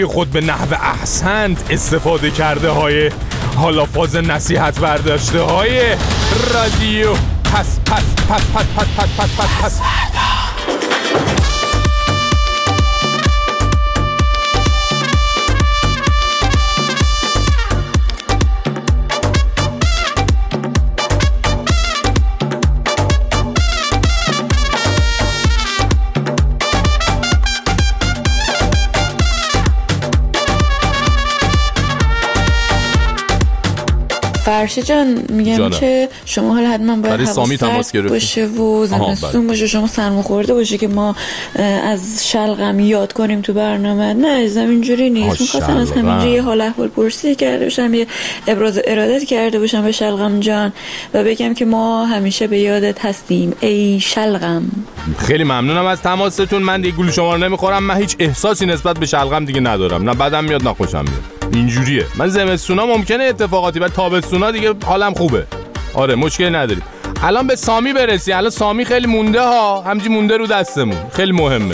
خود به نحو احسنت استفاده کرده های حالا فاز نصیحت برداشته های رادیو پس فرشی جان میگم که شما حالا حتما باید هوا سرد باشه و زمستون باشه، شما سرما خورده باشه که ما از شلغم یاد کنیم تو برنامه. نه عزیزم اینجوری نیست. میخواستم از همینجا یه حال احوال پرسی کرده باشم، یه ابراز ارادت کرده باشم به شلغم جان و بگم که ما همیشه به یادت هستیم ای شلغم. خیلی ممنونم از تماستون. من دیگه گول شما رو نمیخورم. من هیچ احساسی نسبت به شلغم دیگه ندارم، نه بدم میاد نه خوشم میاد. اینجوریه. من زمستونا ممکنه اتفاقاتی، ولی تابستونا دیگه حالم خوبه. آره مشکلی نداریم. الان به سامی برسی. الان سامی خیلی مونده ها، همینجوری مونده رو دستمون. خیلی مهمه.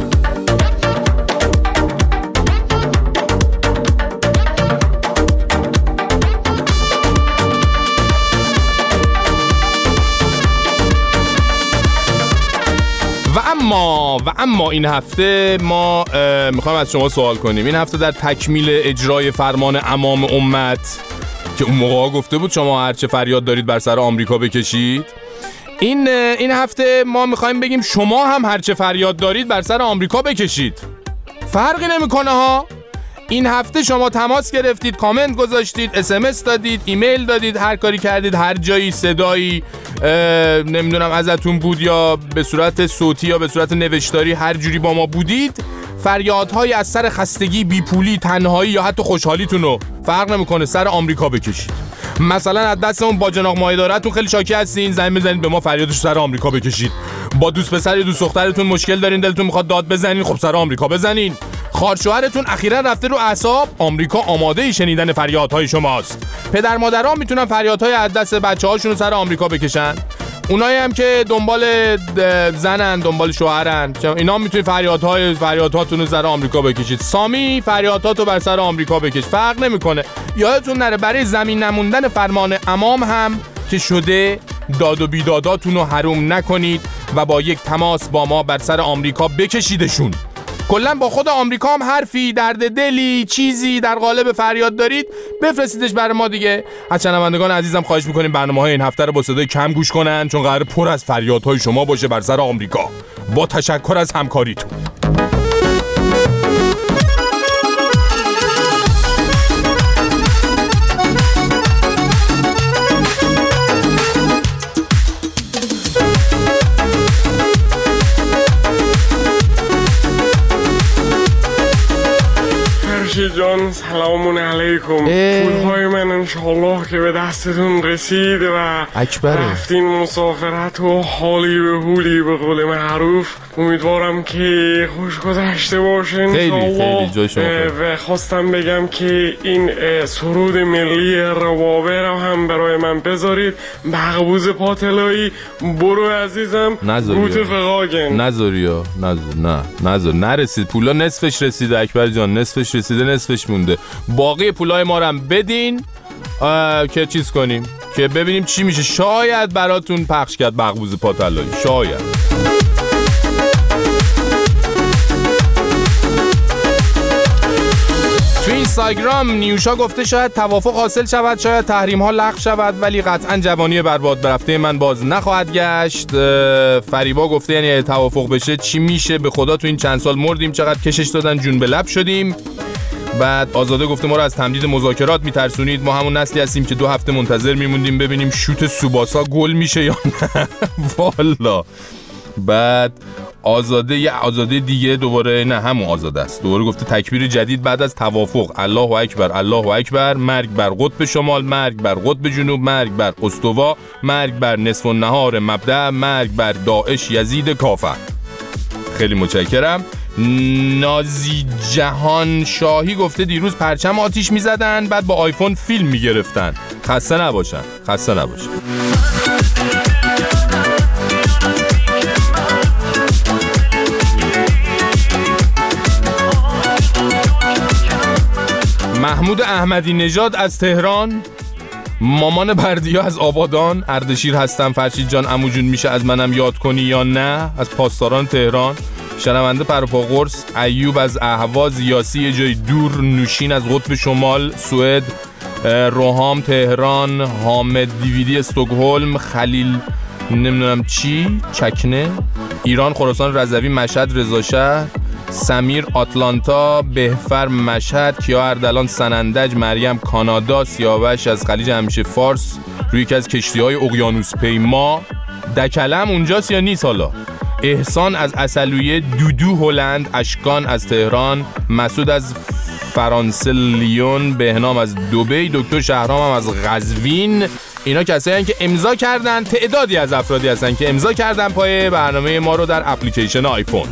و اما این هفته ما میخوایم از شما سوال کنیم. این هفته در تکمیل اجرای فرمان امام امت که اون موقع گفته بود شما هرچه فریاد دارید بر سر آمریکا بکشید، این هفته ما میخوایم بگیم شما هم هرچه فریاد دارید بر سر آمریکا بکشید. فرقی نمیکنه ها. این هفته شما تماس گرفتید، کامنت گذاشتید، SMS دادید، ایمیل دادید، هر کاری کردید، هر جایی صدایی نمیدونم ازتون بود یا به صورت صوتی یا به صورت نوشتاری، هر جوری با ما بودید، فریادهای از سر خستگی، بیپولی، تنهایی یا حتی خوشحالیتون رو فرق نمیکنه سر آمریکا بکشید. مثلا از دست اون باجناق مایه‌دارتون خیلی شاکی هستین، زنگ بزنید به ما فریادش سر آمریکا بکشید. با دوست پسر یا دوست دخترتون مشکل دارین، دلتون میخواد داد بزنین، خب سر آمریکا بزنین. خواهرشوهرتون اخیراً رفته رو اعصاب، آمریکا آماده شنیدن فریادهای شماست. پدر مادران میتونن فریادهای از دست بچه‌هاشون رو سر آمریکا بکشن. اونایی هم که دنبال زنن، دنبال شوهرن، اینا میتونید فریادهاتون رو سر آمریکا بکشید. سامی فریادهاتو بر سر آمریکا بکش، فرق نمیکنه. یادتون نره برای زمین نموندن فرمان امام هم که شده داد و بیداداتون رو حروم نکنید و با یک تماس با ما بر سر آمریکا بکشیدشون. کلا با خود آمریکا هم حرفی، درد دلی، چیزی در قالب فریاد دارید بفرستیدش برای ما دیگه. از شنوندگان عزیزم خواهش میکنیم برنامه‌های این هفته رو با صدای کم گوش کنن، چون قرار پر از فریادهای شما باشه بر سر آمریکا. با تشکر از همکاریتون. جان سلام علیکم. پولهای من انشالله که به دستتون رسید و رفتین مسافرت و حالی به حولی به قول معروف. امیدوارم که خوش گذشته باشه انشالله. و خواستم بگم که این سرود ملی روابه رو هم برای من بذارید. بغبوز پاتلایی برو عزیزم روت فقاگن. نذاریا نذار نرسید. پولا نصفش رسیده اکبر جان، نصفش رسیده، نصفش مونده. باقی پولای ما رو هم بدین که چیز کنیم، که ببینیم چی میشه. شاید براتون پخش کرد بغبوز پاتلایی، شاید. تو اینستاگرام نیوشا گفته شاید توافق حاصل شود، شاید تحریم ها لغو شود، ولی قطعا جوانی برباد برفته من باز نخواهد گشت. فریبا گفته یعنی توافق بشه چی میشه؟ به خدا تو این چند سال مردیم، چقدر کشش دادن، جون به لب شدیم. بعد آزاده گفته ما رو از تمدید مذاکرات میترسونید، ما همون نسلی هستیم که 2 هفته منتظر میموندیم ببینیم شوت سوباسا گل میشه یا نه. والا. بعد آزاده دیگه دوباره، نه همون آزاده است، دوباره گفته تکبیر جدید بعد از توافق، الله اکبر الله اکبر، مرگ بر قطب شمال، مرگ بر قطب جنوب، مرگ بر استوا، مرگ بر نصف النهار مبدأ، مرگ بر داعش یزید کافر. خیلی متشکرم. نازی جهان شاهی گفته دیروز پرچم آتیش میزدن بعد با آیفون فیلم میگرفتن. خسته نباشن. محمود احمدی نژاد از تهران، مامان بردیا از آبادان، اردشیر هستم فرشید جان عمو جون میشه از منم یاد کنی یا نه از پاسداران تهران، شنونده پروپا قرص، ایوب از اهواز، یاسی یه جای دور، نوشین از قطب شمال سوئد، روحام تهران، حامد دیویدی استکهلم، خلیل نمیدونم چی چکنه ایران، خراسان رضوی مشهد رضاشهر، سمیر آتلانتا، بهفر مشهد، کیا اردلان سنندج، مریم کانادا، سیاوش از خلیج همیشه فارس روی یکی از کشتی‌های اقیانوس پیما، دکلم اونجاست یا نیست حالا، احسان از اصلویه، دودو هلند، اشکان از تهران، مسعود از فرانسه لیون، بهنام از دبی، دکتر شهرام هم از قزوین. اینا کسایی هستن که امضا کردن، تعدادی از افرادی هستن که امضا کردن پای برنامه ما رو در اپلیکیشن آیفون.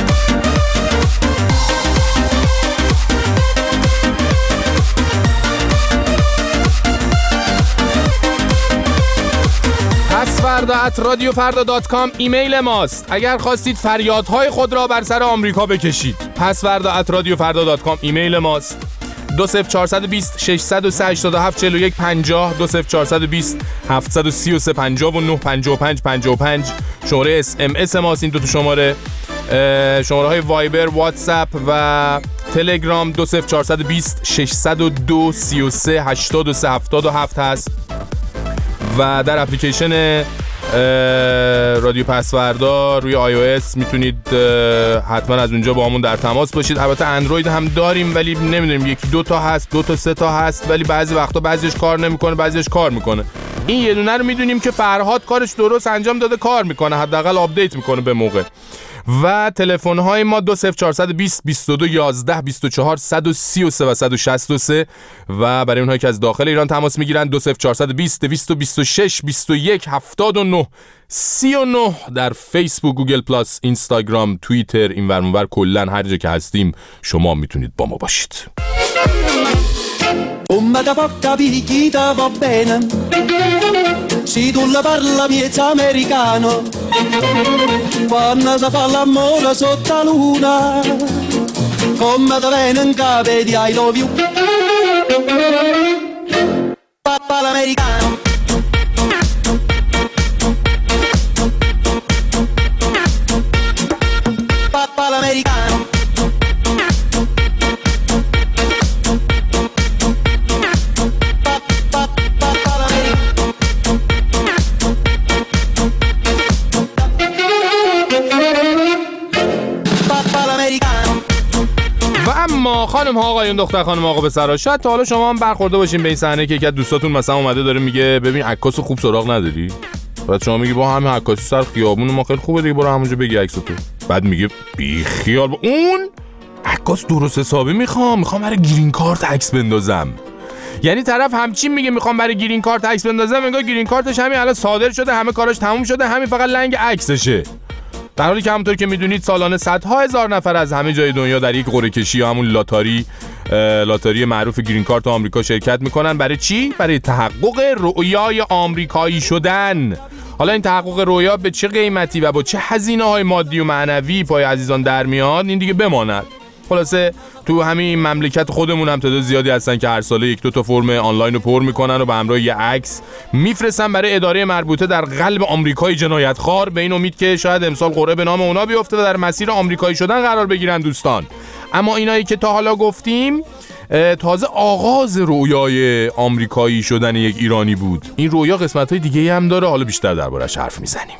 پسوردا@radiofarda.com ایمیل ماست. اگر خواستید فریادهای خود را بر سر آمریکا بکشید، پسوردا@radiofarda.com ایمیل ماست. 20420 603 87 41 50 20420 733 59 55 55 شماره SMS ماست. این دو تا شماره های وایبر، واتساپ و تلگرام 20420 602 33 83 77 هست و در اپلیکیشن رادیو پسوردا روی iOS میتونید حتما از اونجا با همون در تماس باشید. البته اندروید هم داریم ولی نمیدونیم، یکی دو تا هست، دو تا سه تا هست، ولی بعضی وقتا بعضیش کار نمیکنه بعضیش کار میکنه. این یه دونه رو میدونیم که فرهاد کارش درست انجام داده، کار میکنه، حداقل آپدیت میکنه به موقع. و تلفن های ما 20420 22 11 24 133 و 163 و برای اونهایی که از داخل ایران تماس میگیرن 20420 226 21 79 39. در فیسبوک، گوگل پلاس، اینستاگرام، توییتر، این ور اون ور کلا هر جا که هستیم شما میتونید با ما باشید. Come da poca picchita va bene, se tu la parla miezza americano, quando si fa l'amore sotto la luna, come da bene in capo di I love you, papà l'americano. Papà l'americano. اما خانم ها آقایون دختر خانم آقا پسرها، شاید تا حالا شما هم برخورده باشین به این صحنه که یکی از دوستاتون مثلا اومده داره میگه ببین عکاس خوب سراغ نداری؟ بعد شما میگی با همین عکاسی سر خیابون ما خیلی خوبه دیگه، برو همونجا بگی عکستو. بعد میگه بی خیال با اون عکاس درست حسابی میخوام برای گرین کارت عکس بندازم. یعنی طرف همچین میگه میخوام برای گرین کارت عکس بندازم، انگار گرین کارتش همین الان صادر شده، همه کاراش تموم شده، همین فقط لنگ عکسشه. در حالی که همونطور که میدونید سالانه صدها هزار نفر از همه جای دنیا در یک قرعه کشی یا همون لاتاری معروف گرین کارت آمریکا شرکت میکنن. برای چی؟ برای تحقق رؤیای آمریکایی شدن. حالا این تحقق رؤیا به چه قیمتی و با چه هزینه‌های مادی و معنوی پای عزیزان در میاد این دیگه بماند. خلاصه تو همین مملکت خودمون هم تعداد زیادی هستن که هر ساله یک دو تا فرم آنلاین رو پر میکنن و به همراه یه عکس میفرستن برای اداره مربوطه در قلب آمریکای جنایتخوار، به این امید که شاید امسال قرعه به نام اونا بیفته و در مسیر آمریکایی شدن قرار بگیرن دوستان. اما اینایی که تا حالا گفتیم تازه آغاز رویای آمریکایی شدن یک ایرانی بود. این رویا قسمت‌های دیگه‌ای هم داره، حالا بیشتر دربارش حرف میزنیم.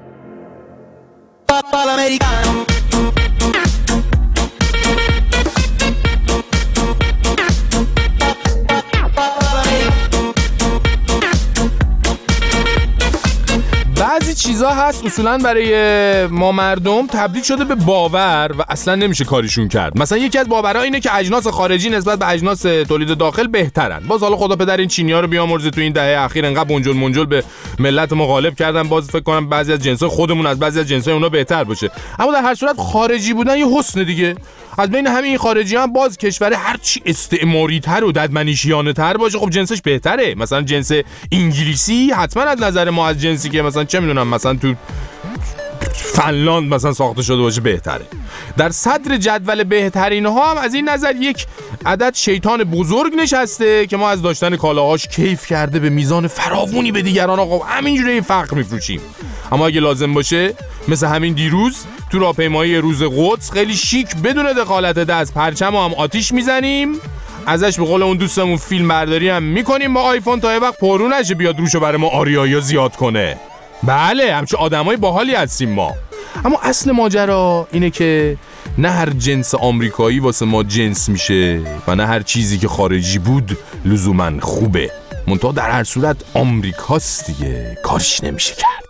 بعضی چیزا هست اصولاً برای ما مردم تبدیل شده به باور و اصلاً نمیشه کاریشون کرد. مثلا یکی از باورها اینه که اجناس خارجی نسبت به اجناس تولید داخل بهترن. باز حالا خدا پدر این چینی‌ها رو بیامرزه، تو این دهه اخیر انقدر منجل به ملت ما غالب کردن، باز فکر کنم بعضی از جنس‌های خودمون از بعضی از جنس‌های اونا بهتر باشه. اما در هر صورت خارجی بودن یه حسن دیگه. از بین همین خارجی‌ها هم باز کشور هر چی استعماری‌تر و ددمنشیانه‌تر باشه خب جنسش بهتره. مثلا جنس انگلیسی حتما از نظر ما از جنسی که مثلا چه میدونم مثلا تو فنلاند مثلا ساخته شده باشه بهتره. در صدر جدول بهترین ها هم از این نظر یک عدد شیطان بزرگ نشسته که ما از داشتن کالاهاش کیف کرده به میزان فراوانی به دیگران آقا همینجوری فقر میفروشیم. اما اگه لازم باشه مثل همین دیروز تو راهپیمایی روز قدس خیلی شیک بدون دخالت دست پرچم هم آتیش میزنیم، ازش به قول اون دوستمون فیلم برداری هم میکنیم با آیفون تا یه وقت پرو نشه بیاد روشو برای ما آریایی زیاد کنه. بله همچه آدمای باحالی هستیم ما. اما اصل ماجرا اینه که نه هر جنس آمریکایی واسه ما جنس میشه و نه هر چیزی که خارجی بود لزوماً خوبه. منتها در هر صورت آمریکاست دیگه، کارش نمیشه کرد.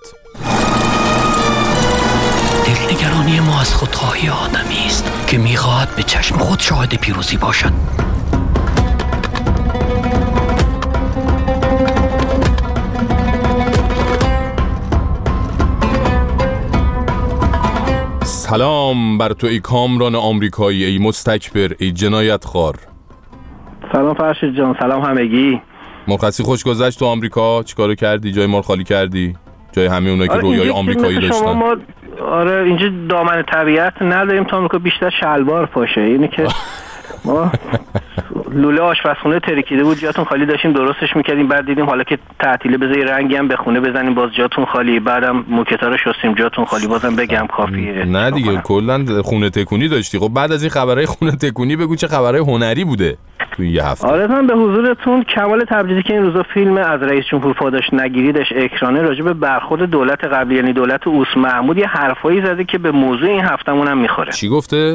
دلنگرانی ما از خودخواهی آدمی است که میخواهد به چشم خود شاهد پیروزی باشد. سلام بر تو ای کامران آمریکایی، ای مستکبر، ای جنایت خار. سلام فرشید جان، سلام همگی. مرخصی خوش گذشت تو آمریکا؟ چیکارو کردی؟ جای ما رو خالی کردی؟ جای همه اونایی که رویای آمریکایی داشتن. ما آره اینجا دامن طبیعت نداریم تا آمریکا، بیشتر شلوار پاشه. اینی که ما لوله آشپزخونه ترکیده بود جاتون خالی، داشتیم درستش میکردیم، بعد دیدیم حالا که تعطیله بذار رنگی هم به خونه بزنیم باز جاتون خالی، بعدم موکتا رو شستیم جاتون خالی، بازم بگم کافیه. نه دیگه کلا خونه تکونی داشتی. خب بعد از این خبرهای خونه تکونی بگو چه خبرهای هنری بوده تو یه هفته. آره من به حضورتون کمال تبریزی که این روزا فیلم از رئیس جمهور پاداش نگیریدش اکرانه راجع به برخورد دولت قبلی یعنی دولت اوس محمود یه حرفایی زده که به موضوع این هفتمون هم میخوره. چی گفته؟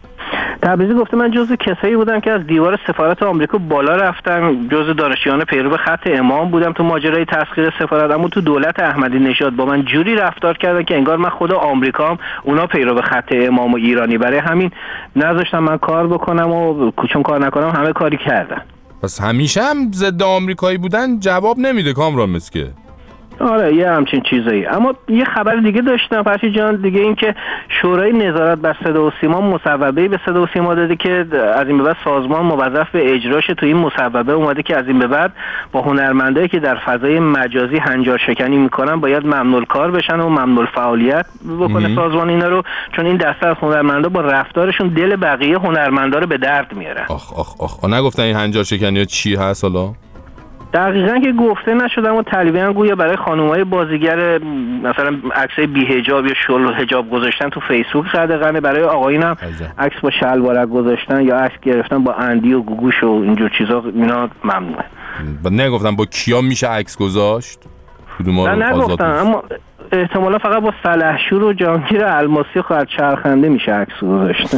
تبریزی گفته من جزو کسایی بودم که از دیوار سفارت آمریکا بالا رفتم، جزو دانشیان پیرو خط امام بودم تو ماجرای تسخیر سفارت، اما تو دولت احمدی نژاد با من جوری رفتار کردن که انگار من خود آمریکام اونا پیرو خط امام و ایرانی، برای همین نذاشتم من کار بکنم و چون کار نکنم همه کاری کردن. پس همیشه هم ضد آمریکایی بودن جواب نمیده کامران مسکه. آره یه همچین چیزایی. اما یه خبر دیگه داشتم فرشید جان، دیگه این که شورای نظارت بر صدا و سیما مصوبه به صدا و سیما داده که از این به بعد سازمان موظف به اجراش. تو این مصوبه اومده که از این به بعد با هنرمندایی که در فضای مجازی هنجار شکنی میکنن باید ممنوع کار بشن و ممنوع فعالیت بکنه سازمان اینا رو، چون این دسته از هنرمندا با رفتارشون دل بقیه هنرمندا رو به درد میارن. آخ نگفتن این هنجار شکنی چی هست حالا؟ دقیقاً که گفته نشده اما تقریباً گویا برای خانم‌های بازیگر مثلا عکسای بی حجاب یا شل حجاب گذاشتن تو فیسبوک قدغنه، برای آقایون هم عکس با شلوارک گذاشتن یا عکس گرفتن با اندی و گوگوش و اینجور چیزا اینا ممنوعه. نگفتن با کیا میشه عکس گذاشت؟ نه نگفتن، اما احتمالا فقط با سلحشور و جهانگیر الماسی خواهد چرخنده میشه عکس گذاشت.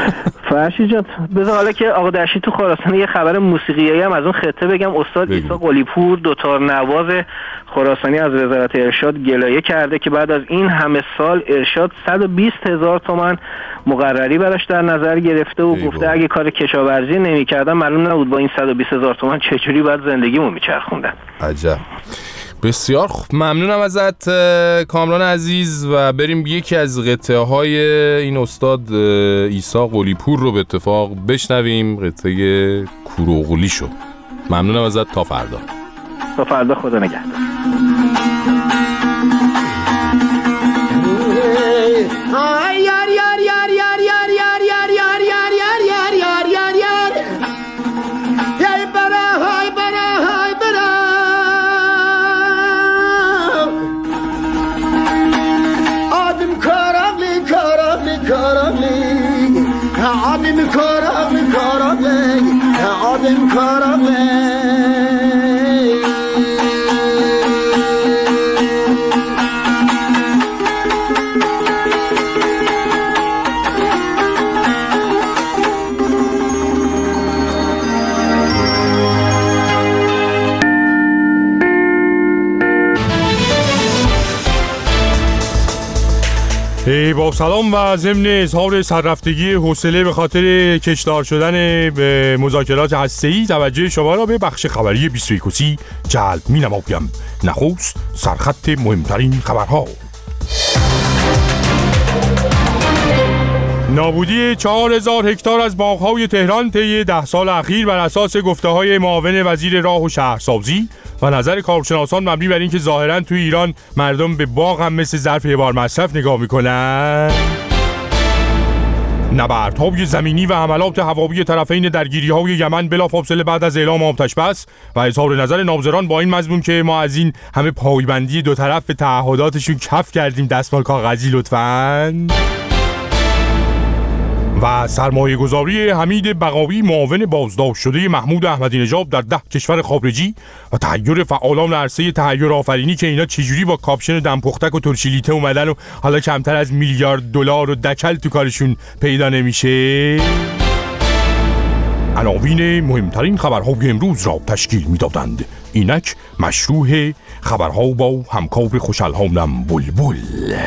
فرشید جان بذار حالا که آقا درشی تو خراسان یه خبر موسیقیایی هم از اون خطه بگم. استاد عیسی قلی‌پور دوتار نواز خراسانی از وزارت ارشاد گلایه کرده که بعد از این همه سال ارشاد 120,000 تومان مقرری براش در نظر گرفته و گفته اگه کار کشاورزی نمی‌کردن معلوم نبود با این 120,000 تومان چجوری بعد زندگیمو میچرخوندن. عجب. بسیار ممنونم ازت کامران عزیز و بریم یکی از قطعه های این استاد عیسی قلی‌پور رو به اتفاق بشنویم، قطعه کوروغلی شو. ممنونم ازت، تا فردا. تا فردا، خدا نگهدار. آدم کارم با سلام و ضمن اظهار سررفتگی حوصله به خاطر کشدار شدن به مذاکرات هسته‌ای توجه شما را به بخش خبری 21 جلب می‌نمایم. نخست سرخط مهمترین خبرها. نابودی 4000 هکتار از باغ‌های تهران طی 10 سال اخیر بر اساس گفته‌های معاون وزیر راه و شهرسازی و نظر کارشناسان مبنی بر اینکه ظاهراً توی ایران مردم به باغ هم مثل ظرف یه بار مصرف نگاه میکنن. نبردهای زمینی و حملات هوایی طرفین درگیری‌های یمن بلافاصله بعد از اعلام آتش بس و اظهار نظر ناظران با این مضمون که ما از این همه پایبندی دو طرف به تعهداتشون کف کردیم دستمال کاغذی لطفاً. و سرمایه گذاری حمید بقاوی معاون بازداشت شده محمود احمدی نژاد در 10 کشور خارجی و تحیر فعالان عرصه تحیر آفرینی که اینا چجوری با کاپشن دمپختک و ترشیلیته اومدن و حالا کمتر از $1 میلیارد و دکل تو کارشون پیدا نمیشه. عناوین مهمترین خبرهای امروز را تشکیل میدادند. اینک مشروع خبرها با همکار خوش‌الحالم بلبل.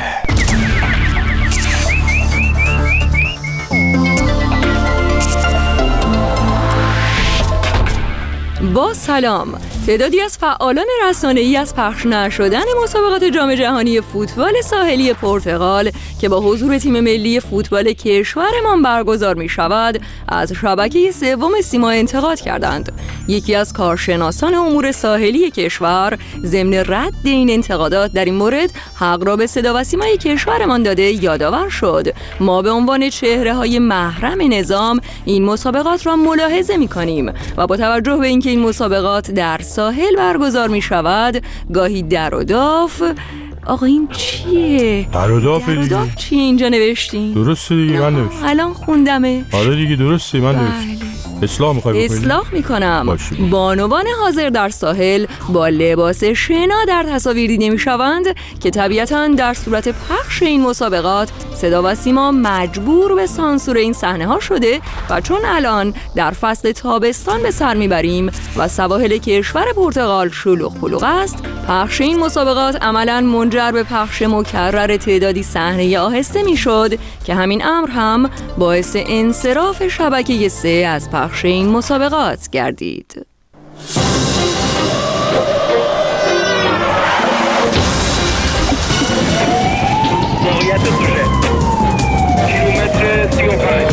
با سلام. تعدادی از فعالان رسانه‌ای از پخش نشدن مسابقات جام جهانی فوتبال ساحلی پرتغال که با حضور تیم ملی فوتبال کشورمان برگزار می‌شود از شبکه سوم سیما انتقاد کردند. یکی از کارشناسان امور ساحلی کشور ضمن رد این انتقادات در این مورد حق را به صدا و سیمای کشورمان داده یادآور شد ما به عنوان چهره‌های محرم نظام این مسابقات را ملاحظه می‌کنیم و با توجه به اینکه این مسابقات در ساحل برگزار می شود گاهی در و داف. آقا این چیه؟ در و داف چیه اینجا نوشتین؟ درسته دیگه من نوشتم. الان خوندمه. آره دیگه درسته من نوشتم. اصلاح می‌خوای بکنی؟ اصلاح می‌کنم. بانوان حاضر در ساحل با لباس شنا در تصاویر دیده می‌شوند که طبیعتاً در صورت پخش این مسابقات صدا و سیما مجبور به سانسور این صحنه‌ها شده و چون الان در فصل تابستان به سر می‌بریم و سواحل کشور پرتغال شلوغ پلوغ است، پخش این مسابقات عملاً منجر به پخش مکرر تعدادی صحنه آهسته می‌شد که همین امر هم باعث انصراف شبکه 3 از پخش این مسابقات گردید. موقعیت دوشه کیلومتر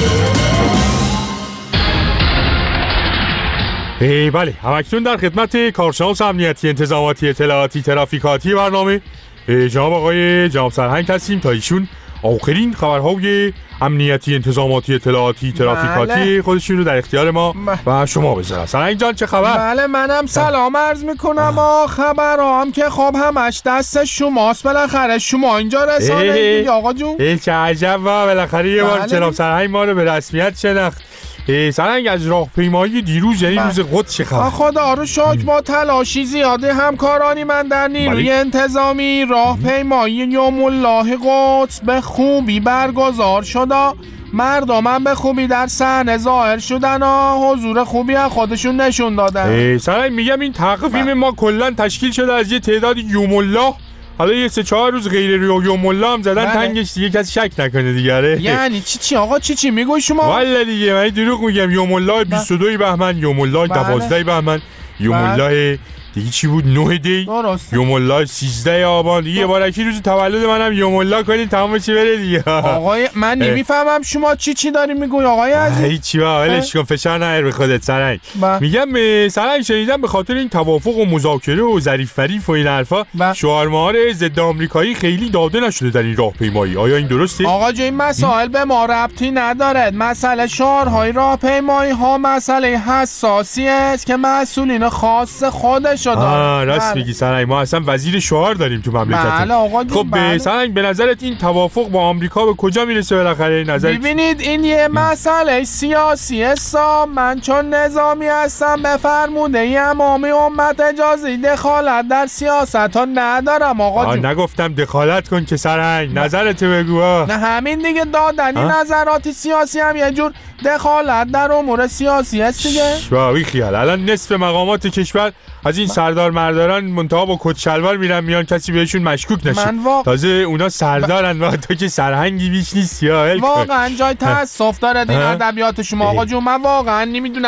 35. بله، همکنون در خدمت کارشناس امنیتی انتظاماتی اطلاعاتی ترافیکاتی برنامه جناب آقای جناب سرهنگ هستیم تا ایشون آخرین خبرهای امنیتی انتظاماتی اطلاعاتی ترافیکاتی خودشون رو در اختیار ما و شما بذارن. سرهنگ جان چه خبر؟ بله منم سلام عرض میکنم. خبرام که خب همش دست شماست، بالاخره شما اینجا رسانه دیگه آقا جون. چه عجب، بالاخره یه بار جناب سرهنگ ما رو به رسمیت شناخت. سرهنگ از راهپیمایی دیروز یعنی روز قدس چه خبر؟ خدا رو شکر با تلاشی زیاده همکارانی من در نیروی انتظامی راهپیمایی یوم الله قدس به خوبی برگزار شد. مردم به خوبی در صحنه ظاهر شدن و حضور خوبی از خودشون نشون دادن. سرهنگ میگم این تقویم ما کلا تشکیل شده از یه تعداد یوم الله، حالا یه 3-4 روز غیر یوم الله هم زدن تنگش دیگه کسی شک نکنه دیگه. یعنی چی آقا چی میگوی شما؟ والا دیگه من دروغ میگم. یوم الله 22 بهمن، یوم الله 12 بهمن، یوم الله دیگه چی بود 9 دی، یوم الله 13 آبان دیگه. بارکی روز تولد منم یوم الله کنین تمام چی بره دیگه. آقای من نمیفهمم شما چی داری میگوی آقای عزیز؟ هیچی ولش کن، فشار نیار به خودت سرنگ. میگم سرنگ شنیدم به خاطر این توافق و مذاکره و ظریف فریف و این حرفا شعارمهار ضد آمریکایی خیلی داده نشده در این راهپیمایی. آیا این درسته؟ آقا این مسائل به ما ربطی نداره. مسئله شعارهای راهپیمایی ها مسئله حساسی است که مسئولین خاص خودش راست میگی سرنگ. ما اصلا وزیر شعار داریم تو مملکت. خب به سرنگ به نظرت این توافق با آمریکا به کجا میرسه بالاخره؟ نظرت ببینید این یه مسئله سیاسی است. من چون نظامی هستم به فرموده امام امت اجازه دخالت در سیاست ها ندارم آقا جون. نگفتم دخالت کن که سرنگ، نظرت بگو. نه همین دیگه دادنی نظرات سیاسی هم یه جور دخالت در امور سیاسی است دیگه. شوی خیال الان نصف مقامات کشور از این سردار مرداران منتها با کت شلوار میرن کسی بهشون مشکوک نشه. تازه اونا سردارن و تو که سرهنگی بیش نیستی. واقعا جای تاسف داره این ادبیات شما آقا جون. من واقعا نمیدونم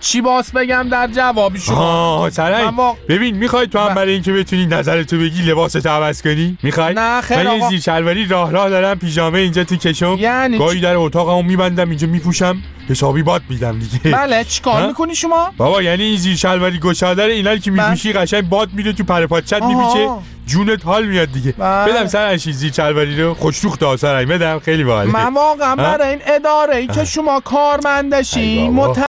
چی باس بگم در جواب شما؟ سرنگ ببین میخوای تو هم برای اینکه بتونی نظرتو بگی لباستو عوض کنی؟ میخوای؟ نه خیر من یه زیر شلواری راه دارم، پیژامه اینجا تو کشم، یعنی گاهی در اتاقمو میبندم اینجا میپوشم، حسابی باد میدم دیگه. بله چیکار میکنی شما؟ بابا یعنی این زیر شلواری گشاده اینا که میپوشی قشنگ باد میده تو پر پاچت میپیچه، جونت حال میاد دیگه. بدم سرنگ زیر شلواری رو خوشروخ تا سرنگ بدم، خیلی باحال. من واقعا برای این اداره ای که شما کارمندشی